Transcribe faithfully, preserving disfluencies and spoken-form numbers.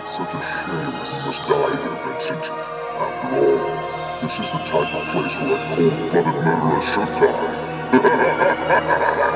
It's such a shame that you must die here, Vincent. After all, this is the type of place where a cold-blooded murderer should die.